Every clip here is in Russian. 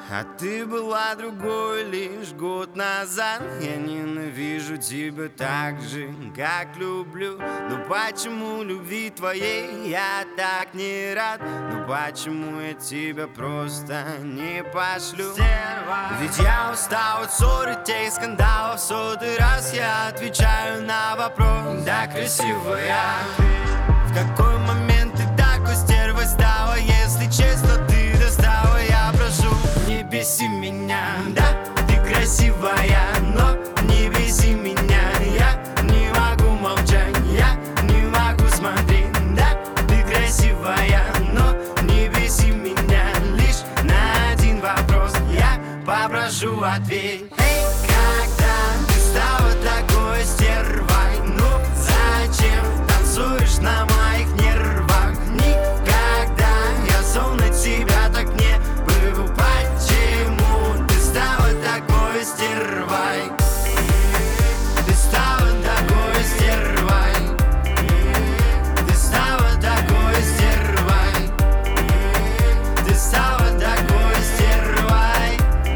А ты была другой лишь год назад. Я ненавижу тебя так же, как люблю. Но почему любви твоей я так не рад? Ну почему я тебя просто не пошлю? Ведь я устал от ссор и тех скандалов. В сотый раз я отвечаю на вопрос: да, красивая. В какой момент ты такой стервой стала? Если честно, ты достала. Я прошу, не беси меня. Да, ты красивая, но не беси меня. Я не могу молчать, я не могу смотреть. Да, ты красивая, но не беси меня. Лишь на один вопрос я попрошу ответь. Эй, когда ты стала такой стервой? Ну зачем танцуешь на моих нервах? Никогда я зол на тебя так не был. Почему ты стала такой стервой? Ты стала такой стервой. Ты стала такой стервой. Ты стала такой стервой.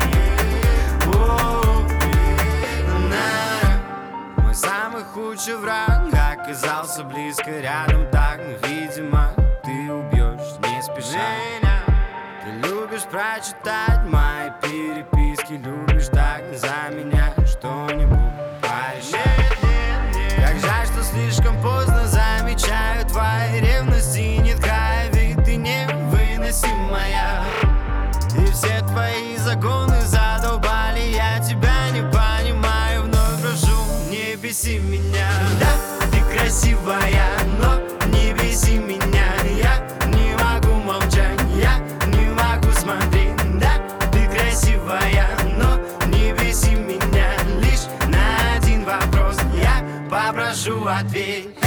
Мой самый худший враг оказался близко рядом, так, видимо, ты убьешь не спеша. Ты любишь прочитать мои переписки, любишь так за меня что-нибудь порешать. Как жаль, что слишком поздно замечаю твои ревности. Нет края, ведь ты невыносимая. И все твои загоны задолбали, я тебя не понимаю. Вновь прошу, не беси меня. Да, ты красивая, но не беси меня. Я не могу молчать, я не могу смотреть. Да, ты красивая, но не беси меня. Лишь на один вопрос я попрошу ответь.